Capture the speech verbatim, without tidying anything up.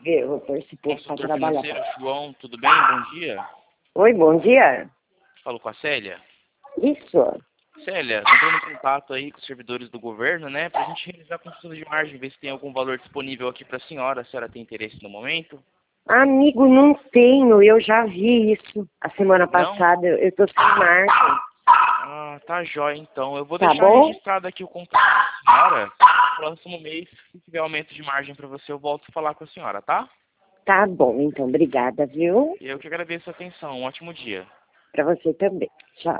ver, vou pôr esse povo para Consultor trabalhar. financeiro, João, tudo bem? Bom dia. Oi, bom dia. Falo com a Célia. Isso. Célia, tô entrando em contato aí com os servidores do governo, né, pra gente realizar a consulta de margem, ver se tem algum valor disponível aqui pra senhora. A senhora tem interesse no momento? Amigo, não tenho, eu já vi isso a semana Não? passada, eu eu tô sem margem. Ah, tá jóia, então. Eu vou Tá deixar bom? registrado aqui o contato da senhora. No próximo mês, se tiver aumento de margem pra você, eu volto a falar com a senhora, tá? Tá bom, então, obrigada, viu? Eu que agradeço a atenção. Um ótimo dia. Pra você também. Tchau.